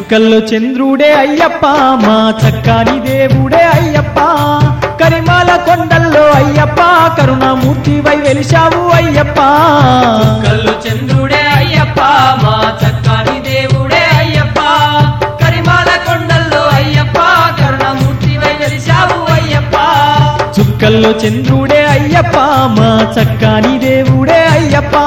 చుక్కల్లో చంద్రుడే అయ్యప్ప మా చక్కని దేవుడే అయ్యప్ప కరిమాల కొండల్లో అయ్యప్ప కరుణామూర్తివై వెలిశావు అయ్యప్ప చుక్కల్లో చంద్రుడే అయ్యప్ప మా చక్కని దేవుడే అయ్యప్ప కరిమాల కొండల్లో అయ్యప్ప కరుణామూర్తివై వెలిశావు అయ్యప్ప చుక్కల్లో చంద్రుడే అయ్యప్ప మా చక్కని దేవుడే అయ్యప్ప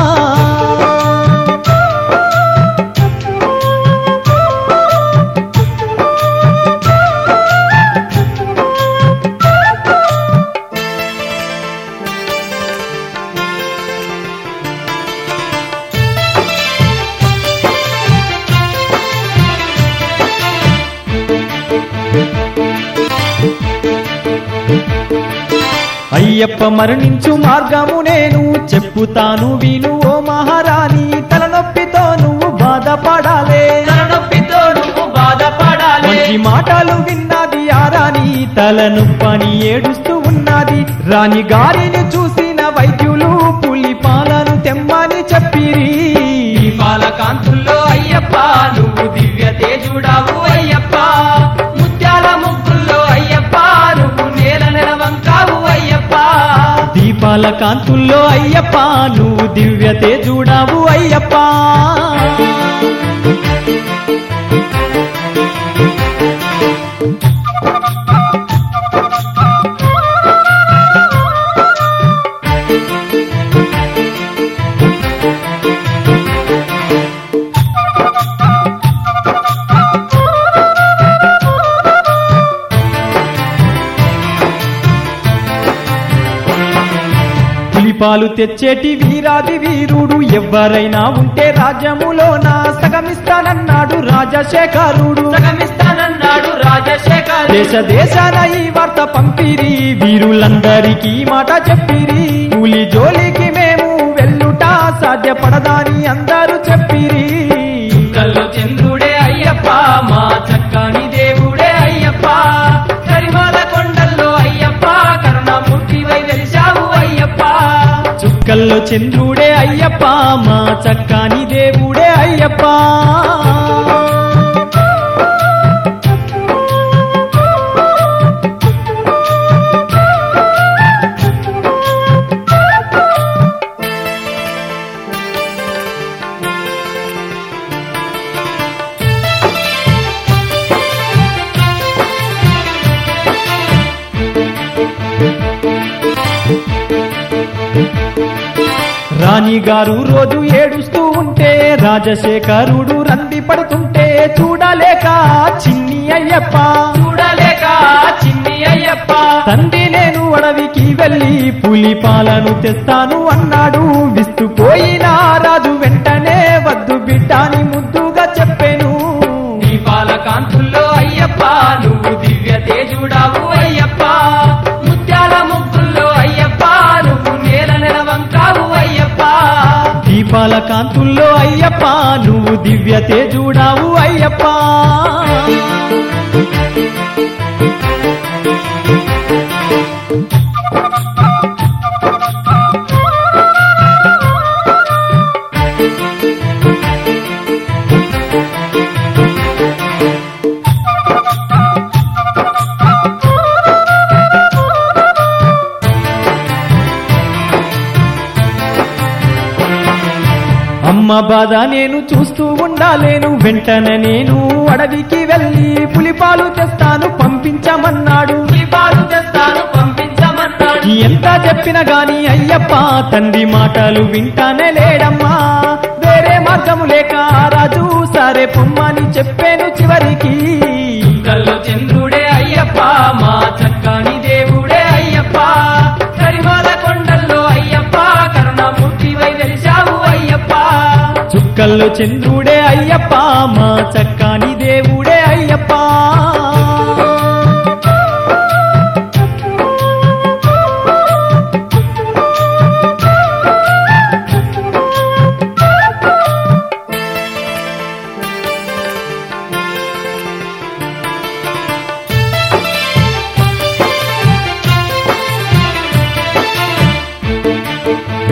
అయ్యప్ప మరణించు మార్గము నేను చెప్పుతాను విను ఓ మహారాణి తలనొప్పితో నువ్వు బాధపడాలే తలనొప్పితో నువ్వు బాధపడాలి మంచి మాటలు విన్నది ఆ రాణి తలనొప్పని ఏడుస్తూ ఉన్నది రాణి గారిని చూసిన వైద్యులు పులి పాలను తెమ్మని చెప్పిరి దీపాల కాంతుల్లో అయ్యప్ప నువ్వు దివ్య తేజుడావు అయ్యప్ప ముత్యాల ముగ్గుల్లో అయ్యప్ప నువ్వు నేల నెలవంకావు అయ్యప్ప దీపాల కాంతుల్లో అయ్యప్ప నువ్వు దివ్య తేజుడావు అయ్యప్ప పులిపాలు తెచ్చేటి వీరాది వీరుడు ఎవ్వరైనా ఉంటే రాజ్యములోన సగమిస్తానన్నాడు రాజశేఖరుడు సగమిస్తానన్నాడు రాజశేఖర్ దేశ దేశాన ఈ వార్త పంపిరి వీరులందరికీ మాట చెప్పిరి పులి జోలికి మేము వెళ్ళుట సాధ్యపడదాని అందరూ చెప్పిరి చుక్కల్లో చంద్రుడే అయ్యప్ప మా చక్కని దేవుడే అయ్యప్ప కరిమాల కొండల్లో అయ్యప్ప కరుణామూర్తివై వెలిశావు అయ్యప్ప చుక్కల్లో చంద్రుడే అయ్యప్ప మా చక్కని దేవుడే అయ్యప్ప రాణిగారు రోజు ఏడుస్తూ ఉంటే రాజశేఖరుడు రంది పడుతుంటే చూడలేక చిన్ని అయ్యప్ప చూడలేక చిన్ని అయ్యప్ప తండ్రి నేను అడవికి వెళ్ళి పులి పాలను తెస్తాను అన్నాడు విస్తుపోయిన రాజు వెంటనే వద్దు బిడ్డాని ముద్దుగా చెప్పెను దీపాల కాంతుల్లో అయ్యప్ప నువ్వు దివ్య తేజుడావు అయ్యప్ప ముత్యాల ముగ్గుల్లో అయ్యప్ప నువ్వు నేల నెలవంకావు అయ్యప్ప దీపాల కాంతుల్లో అయ్యప్ప నువ్వు దివ్య తేజుడావు అయ్యప్ప అమ్మ బాధ నేను చూస్తూ ఉండాలేను వెంటనే నేను అడవికి వెళ్ళి పులిపాలు తెస్తాను పంపించమన్నాడు దీపాలు తెస్తాను పంపించమన్నాడు ఎంత చెప్పినా గాని అయ్యప్ప తండ్రి మాటలు వింటానే లేడమ్మా వేరే మార్గము లేక రాజు సరే పొమ్మని చెప్పాను చివరికి చుక్కల్లో చంద్రుడే అయ్యప్ప మా చక్కని దేవుడే అయ్యప్ప కరిమాల కొండల్లో అయ్యప్ప కరుణామూర్తివై వెలిశావు అయ్యప్ప చుక్కల్లో చంద్రుడే అయ్యప్ప మా చక్కని దేవుడే అయ్యప్ప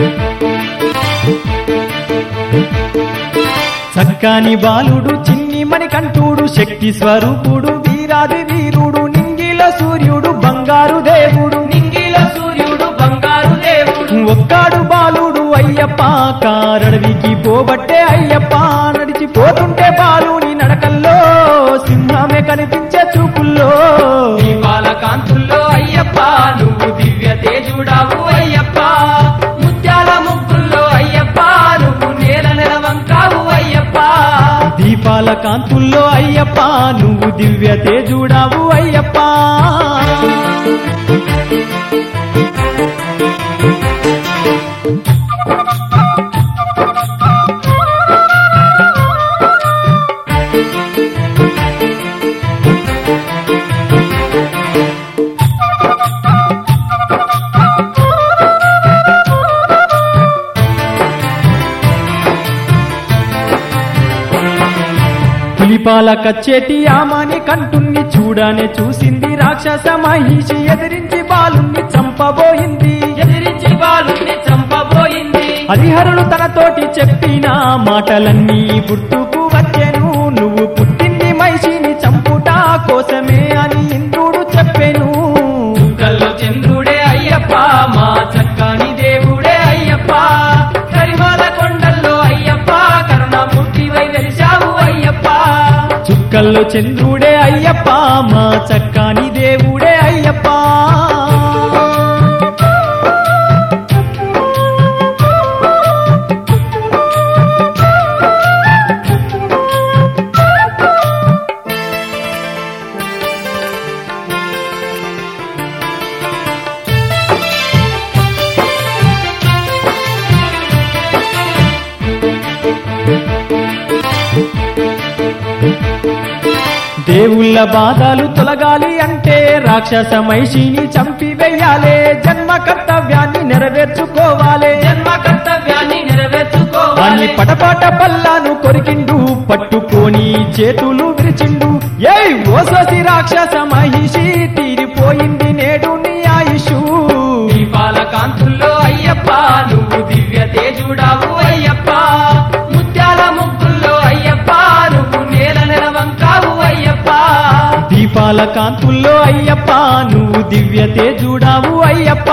చక్కని బాలుడు చిన్ని మణికంఠుడు శక్తి స్వరూపుడు వీరాది వీరుడు నింగిల సూర్యుడు బంగారు దేవుడు నింగిల సూర్యుడు బంగారు దేవుడు ఒక్కాడు బాలుడు అయ్యప్ప కారడవికి పోబట్టే అయ్యప్ప నడిచిపోతుంటే బాలుని నడకల్లో సింహమే కనిపించే చూపుల్లో దీపాల కాంతుల్లో అయ్యప్ప నువ్వు దివ్య తేజుడావు అయ్యప్ప ముత్యాల ముగ్గుల్లో అయ్యప్ప నువ్వు నేల నెలవంకావు అయ్యప్ప దీపాల కాంతుల్లో అయ్యప్ప నువ్వు దివ్య తేజుడావు అయ్యప్ప పులిపాల కచ్చేటి ఆమాని కంటుణ్ణి చూడనే చూసింది రాక్షస మహిషి ఎదిరించి బాలుణ్ణి చంపబోయింది ఎదిరించి బాలుని చంపబోయింది హరిహరులు తనతోటి చెప్పిన మాటలన్నీ గుర్తుకు వచ్చెను నువ్వు పుట్టింది మహిషిని చంపుట కోసమే అని ఇంద్రుడు చెప్పెను కల్లో చంద్రుడే అయ్యప్ప మా చక్కని దేవుడే అయ్యప్ప కరిమాల కొండల్లో అయ్యప్ప కరుణామూర్తివై వెలిశావు అయ్యప్ప చుక్కల్లో చంద్రుడే అయ్యప్ప మా చక్కని దేవుడే అయ్యప్ప దేవుళ్ళ బాధలు తొలగాలి అంటే రాక్షస మహిషిని చంపివేయాలే జన్మ కర్తవ్యాన్ని నెరవేర్చుకోవాలే జన్మ కర్తవ్యాన్ని అని నెరవేర్చుకోవాలి పటపాట పల్లాను కొరికిండు పట్టుకొని చేతులు విరిచిండు ఏయ్ ఓసోసి రాక్షస మహిషి తీరిపోయింది నేడు నీ ఆయుషు దీపాల కాంతుల్లో అయ్యప్ప నువ్వు దివ్య తేజుడావు అయ్యప్ప ముత్యాల ముగ్గుల్లో అయ్యప్ప నువ్వు నేల నెలవంకావు అయ్యప్ప దీపాల కాంతుల్లో అయ్యప్ప నువ్వు దివ్య తేజుడావు అయ్యప్ప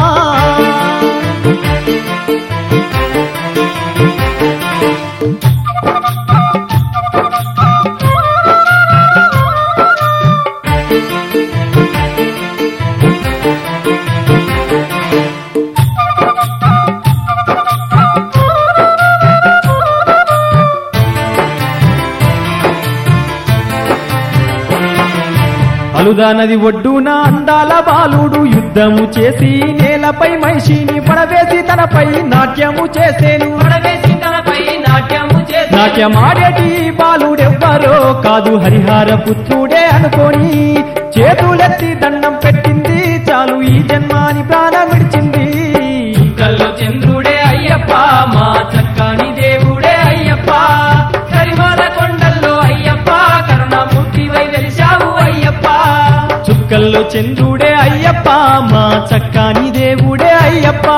అలుదా నది ఒడ్డున అందాల బాలుడు యుద్ధము చేసి నేలపై మహిషిని పడవేసి తనపై నాట్యము చేసేను పడవేసి తనపై నాట్యము చేసి నాట్యమాడేటి బాలుడెవ్వరో కాదు హరిహర పుత్రుడే అనుకోని చేతులెత్తి దండం పెట్టింది చాలు ఈ జన్మాని ప్రాణం విడిచింది కల్లో చంద్రుడే అయ్యప్ప మా చక్కని దేవుడే అయ్యప్ప కరిమాల కొండల్లో అయ్యప్ప కరుణామూర్తివై వెలిశావు అయ్యప్ప చుక్కల్లో చంద్రుడే అయ్యప్ప మా చక్కని దేవుడే అయ్యప్ప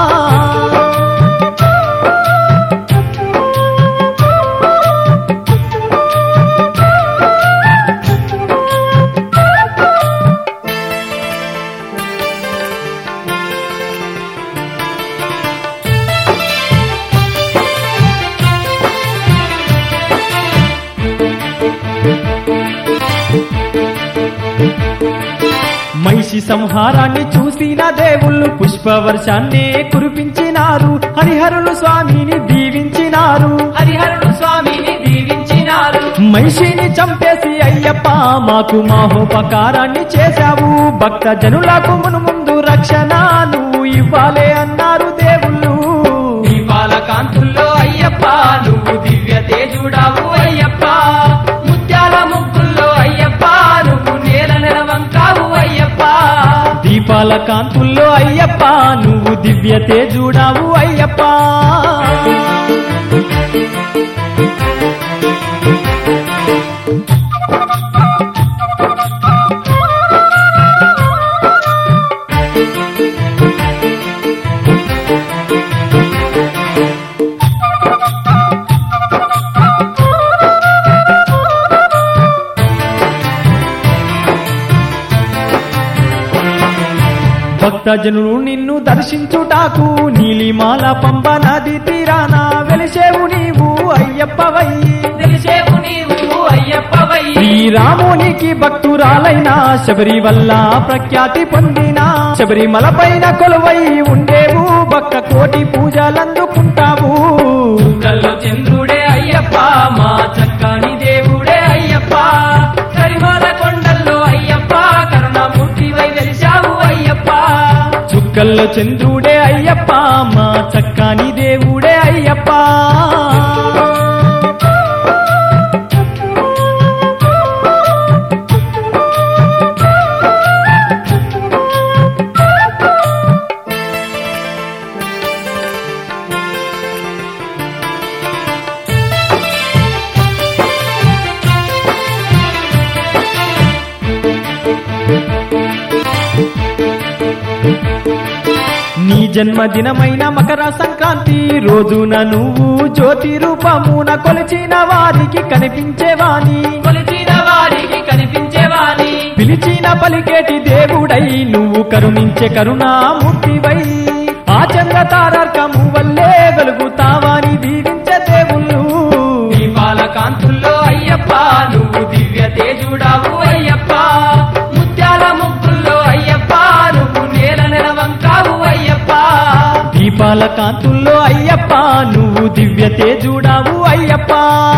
మహిషి సంహారాన్ని చూసిన దేవుళ్ళు పుష్పవర్షాన్నే కురిపించినారు హరిహరులు స్వామిని దీవించినారు హరిహరుడు స్వామిని దీవించినారు మహిషిని చంపేసి అయ్యప్ప మాకు మహోపకారాన్ని చేశావు భక్త జనులకు మునుముందు రక్షణ నువ్వు ఇవ్వాలే అన్నారు దేవుళ్ళు దీపాల కాంతుల్లో అయ్యప్ప నువ్వు దివ్య తేజుడావు అయ్యప్ప ముత్యాల ముగ్గుల్లో అయ్యప్ప నువ్వు నేల నెలవంకావు అయ్యప్ప దీపాల కాంతుల్లో అయ్యప్ప నువ్వు దివ్య తేజుడావు అయ్యప్ప భక్తజనులు నిన్ను దర్శించుటాకు నీలిమాల పంబ నది తీరాన వెలిసేవు నీవు అయ్యప్పవయ్యి తెలిసేవు నీవు అయ్యప్పవయ్యి శ్రీరామునికి భక్తురాలైన శబరి వల్ల ప్రఖ్యాతి పొందిన శబరిమల పైన కొలువై ఉండేవు భక్త కోటి పూజలందుకుంటావు కల్లో చంద్రుడే అయ్యప్ప మా చక్కని దేవుడే అయ్యప్ప కరిమాల కొండల్లో అయ్యప్ప కరుణామూర్తివై వెలిశావు అయ్యప్ప చుక్కల్లో చంద్రుడే అయ్యప్ప మా చక్కని దేవుడే అయ్యప్ప నీ జన్మదినమైన మకర సంక్రాంతి రోజున నువ్వు జ్యోతి రూపమున కొలిచిన వారికి కనిపించేవాని కొలిచిన వారికి కనిపించేవాని పిలిచిన పలికేటి దేవుడై నువ్వు కరుణించే కరుణామూర్తివై ఆ చంద్ర తారకము వల్లే వెలుగుతావాని దీవించే దేవుళ్ళు దీపాల కాంతుల్లో అయ్యప్ప నువ్వు దివ్య తేజుడావు అయ్యప్ప ముత్యాల ముగ్గుల్లో అయ్యప్ప నువ్వు నేల నెలవంకావు అయ్యప్ప దీపాల కాంతుల్లో అయ్యప్ప నువ్వు దివ్య తేజుడావు అయ్యప్ప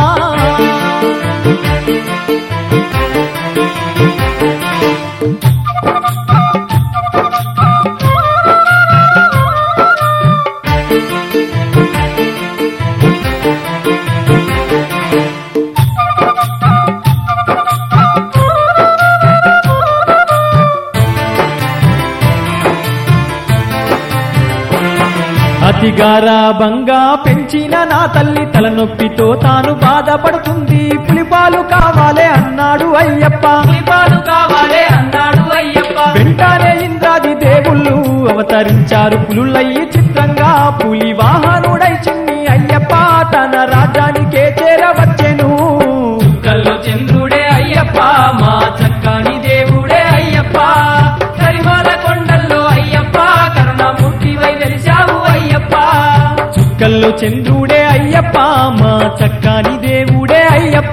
అతిగారాభంగా పెంచిన నా తల్లి తలనొప్పితో తాను బాధపడుతుంది పులిపాలు కావాలే అన్నాడు అయ్యప్ప పులిపాలు కావాలే అన్నాడు అయ్యప్ప వెంటనే ఇంద్రాది దేవుళ్ళు అవతరించారు పులులయ్యి చిత్రంగా పులి వాహనుడై చిన్ని అయ్యప్ప తన రాజ్యానికే చేరవచ్చెను కల్లో చంద్రుడే అయ్యప్ప మా చక్కని దేవుడే అయ్యప్ప కరిమాల కొండల్లో అయ్యప్ప కరుణామూర్తివై వెలిశావు అయ్యప్ప చుక్కల్లో చంద్రుడే అయ్యప్ప మా చక్కని దేవుడే అయ్యప్ప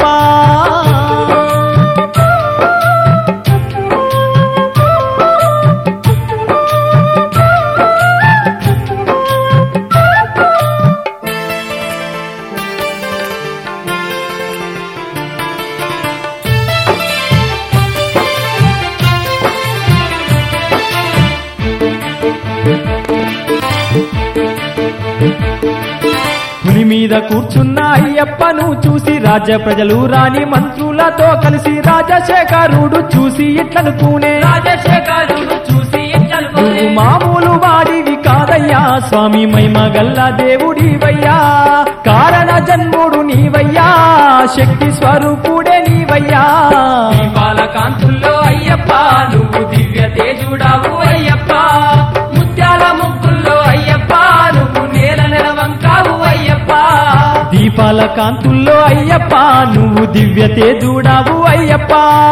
పులి మీద కూర్చున్న అయ్యప్పను చూసి రాజ్య ప్రజలు రాణి మంత్రులతో కలిసి రాజశేఖరుడు చూసి ఇట్లనుకునే రాజశేఖరుడు చూసి నువ్వు మామూలు వాడివి కాదయ్యా స్వామి మహిమ గల్ల దేవుడివయ్యా కారణ జన్ముడు నీవయ్యా శక్తి స్వరూపుడే నీవయ్యా దీపాల కాంతుల్లో అయ్యప్ప నువ్వు దివ్య తేజుడావు అయ్యప్ప ముత్యాల ముగ్గుల్లో అయ్యప్ప నువ్వు నేల నెలవంకావు అయ్యప్ప దీపాల కాంతుల్లో అయ్యప్ప నువ్వు దివ్య తేజుడావు అయ్యప్ప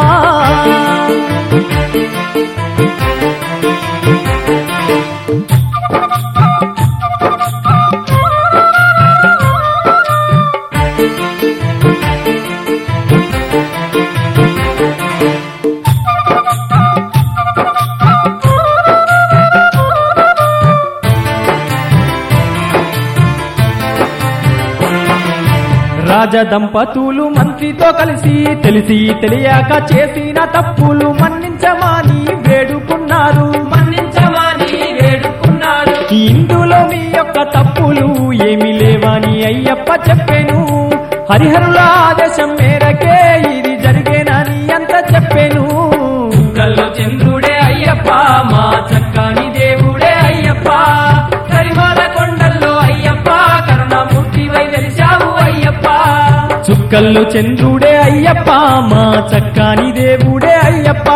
రాజదంపతులు మంత్రితో కలిసి తెలిసి తెలియక చేసిన తప్పులు మన్నించమని వేడుకున్నారు మన్నించమని వేడుకున్నాడు ఇందులో మీ యొక్క తప్పులు ఏమి లేవని అయ్యప్ప చెప్పెను హరిహరుల ఆదేశం మేరకే ఇది జరిగేనని అంత చెప్పెను కల్లో చంద్రుడే అయ్యప్ప మా చక్కని దేవుడే అయ్యప్ప కరిమాల కొండల్లో అయ్యప్ప కరుణామూర్తివై వెలిశావు అయ్యప్ప చుక్కల్లో చంద్రుడే అయ్యప్ప మా చక్కని దేవుడే అయ్యప్ప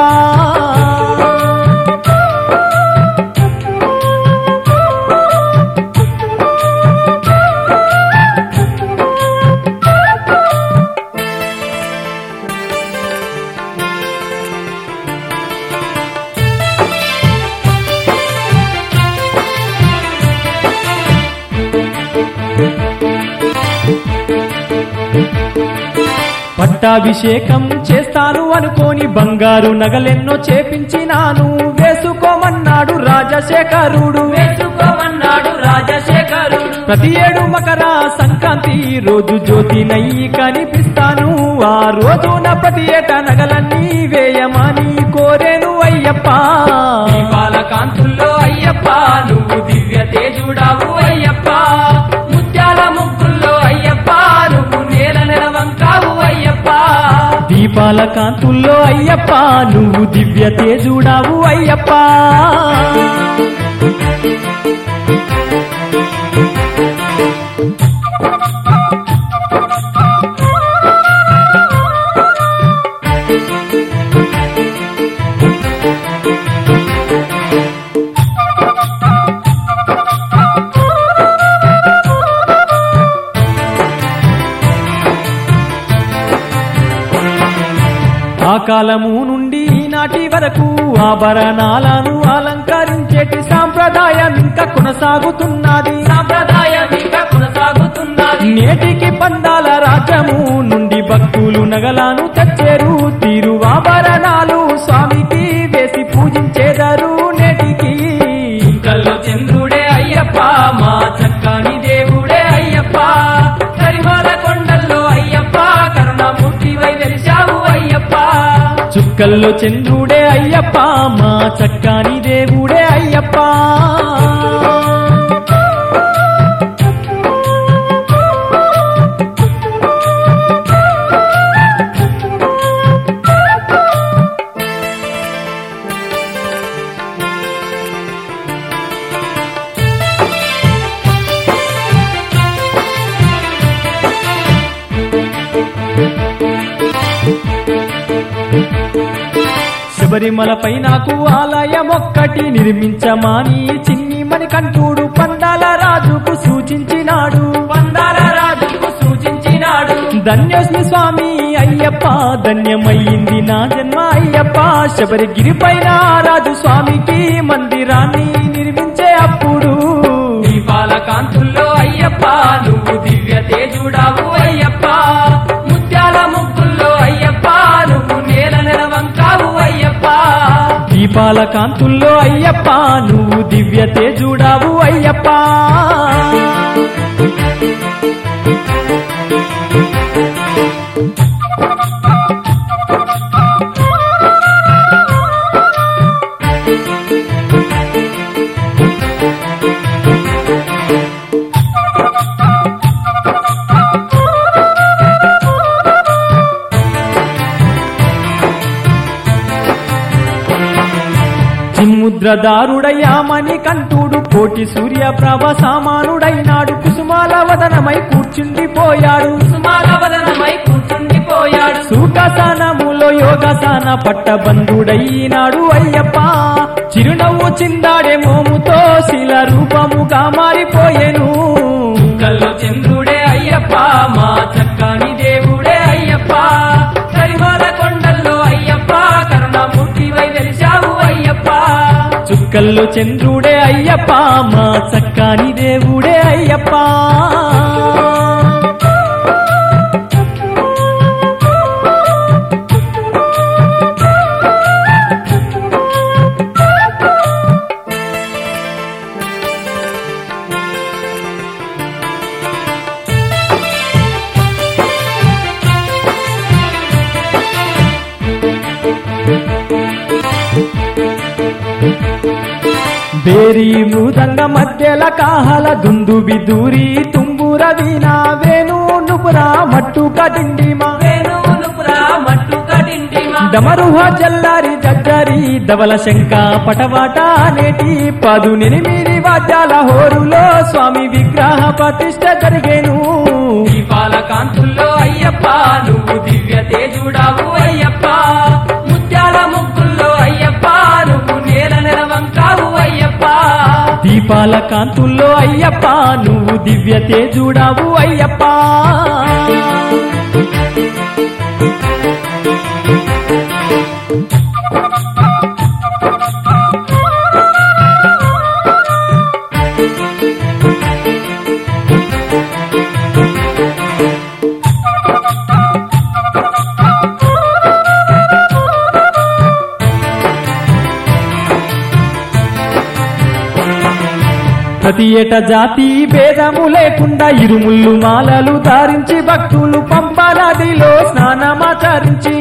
పట్టాభిషేకం చేస్తాను అనుకోని బంగారు నగలెన్నో చేపించినాను వేసుకోమన్నాడు రాజశేఖరుడు వేసుకోమన్నాడు రాజశేఖరుడు ప్రతి ఏడు మకర సంక్రాంతి రోజు జ్యోతినై కనిపిస్తాను ఆ రోజున ప్రతి ఏటా నగలన్నీ వేయమని కోరేను అయ్యప్ప దీపాల కాంతుల్లో అయ్యప్ప నువ్వు దివ్య తేజుడావు అయ్యప్ప ముత్యాల ముగ్గుల్లో అయ్యప్ప నువ్వు నేల నెలవంకావు అయ్యప్ప దీపాల కాంతుల్లో అయ్యప్ప నువ్వు దివ్య తేజుడావు అయ్యప్ప ఆ కాలము నుండి ఈనాటి వరకు ఆభరణాలను అలంకరించేటి సాంప్రదాయం ఇంకా కొనసాగుతున్నది నేటికి పందాల రాజ్యము నుండి భక్తులు నగలను తెచ్చేరు తీరు ఆభరణాలు స్వామికి వేసి పూజించేదారు నేటికి కల్లో చంద్రుడే అయ్యప్ప మా చక్కని దేవుడే అయ్యప్ప కరిమాల కొండల్లో అయ్యప్ప కరుణమూర్తివై వెలిశావు అయ్యప్ప చుక్కల్లో చంద్రుడే అయ్యప్ప మా చక్కని దేవుడే అయ్యప్ప శబరిమలపై నాకు ఆలయమొక్కటి నిర్మించమాని చిన్ని మణికంఠుడు పందాల రాజుకు సూచించినాడు ధన్యోస్మి స్వామి అయ్యప్ప ధన్యమయ్యింది నా జన్మ అయ్యప్ప శబరిగిరిపైన రాజు స్వామికి మందిరాన్ని నిర్మించే అప్పుడు దీపాల కాంతుల్లో అయ్యప్ప నువ్వు దివ్య తేజుడావు అయ్యప్ప ముత్యాల ముగ్గుల్లో అయ్యప్ప నువ్వు నేల నెలవంకావు అయ్యప్ప దీపాల కాంతుల్లో అయ్యప్ప నువ్వు దివ్య తేజుడావు అయ్యప్ప చిన్ముద్రదారుడయ్యామని కంఠుడు కోటి సూర్య ప్రభ సామానుడైనాడు కుసుమాల వదనమై కూర్చుండిపోయాడు సూకాసనములో యోగాసన పట్టబంధుడైనాడు అయ్యప్ప చిరునవ్వు చిందాడే మోముతో శిల రూపముగా మారిపోయెను కల్లో చంద్రుడే అయ్యప్ప మా చక్కని దేవుడే అయ్యప్ప కరిమాల కొండల్లో అయ్యప్ప కరుణమూర్తివై వెలిశావు అయ్యప్ప చుక్కల్లో చంద్రుడే అయ్యప్ప మా చక్కని దేవుడే అయ్యప్ప ಬೇರಿ ಮೃದಂಗ ಮಧ್ಯಲ ಕಾಹಲ ದುಂದು ಬಿದೂರಿ ತುಂಬುರ ವೀಣ ವೇಣು ನುಪುರ ಮಟ್ಟು ಕದಿಂಡಿಮ ಡಮರುಹ ಜಲ್ಲಾರಿ ಜಜ್ಜರಿ ಧವಲ ಶಂಕ ಪಟವಾಟ నేటి 18 వాద్యాల హోరులో స్వామి విగ్రహ ప్రతిష్ఠ జరిగేను దీపాల కాంతుల్లో అయ్యప్ప నువ్వు దివ్య తేజుడావు అయ్యప్ప ముత్యాల ముగ్గుల్లో అయ్యప్ప నువ్వు నేల నెలవంకావు అయ్యప్ప దీపాల కాంతుల్లో అయ్యప్ప నువ్వు దివ్య తేజుడావు అయ్యప్ప ప్రతి ఏట జాతి భేదము లేకుండా ఇరుముళ్ళు మాలలు ధారించి భక్తులు పంపా నదిలో స్నానమాచరించి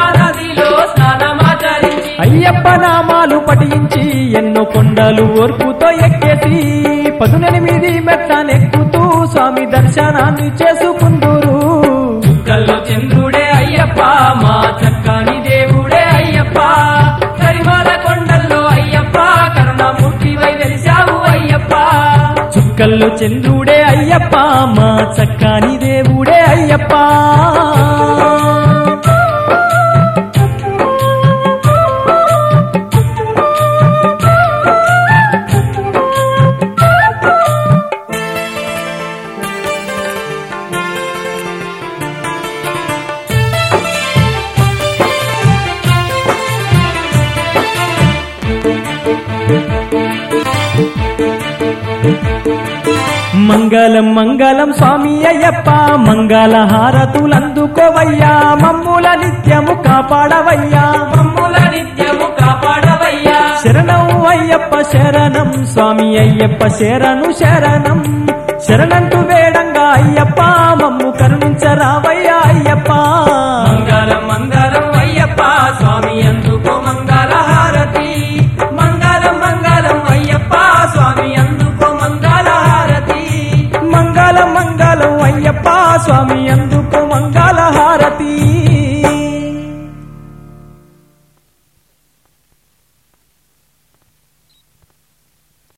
అయ్యప్ప నామాలు పఠించి ఎన్నో కొండలు ఓర్పుతో ఎక్కేసి 18 మెట్లనెక్కుతూ స్వామి దర్శనాన్ని చేసుకుందురు. చుక్కల్లో చంద్రుడే అయ్యప్ప మా చక్కని దేవుడే అయ్యప్ప కరిమాల కొండల్లో అయ్యప్ప కరుణామూర్తివై వెలిశావు అయ్యప్ప. చుక్కల్లో చంద్రుడే అయ్యప్ప మా చక్కని దేవుడే అయ్యప్ప. మంగళం మంగళం స్వామి అయ్యప్ప మంగళ హారతులందుకోవయ్యా మమ్ముల నిత్యము కాపాడవయ్యా శరణం అయ్యప్ప శరణం స్వామి అయ్యప్ప శరణు శరణం శరణంటూ వేడంగా అయ్యప్ప మమ్ము కరుణించరావయ్యా అయ్యప్ప. మంగళం మంగళం అయ్యప్ప స్వామి అందుకో మంగళ హారతి మంగళం మంగళం అయ్యప్ప స్వామి అందుకో మంగళ హారతి మంగళం మంగళం అయ్యప్ప స్వామి అందుకో మంగళ హారతి.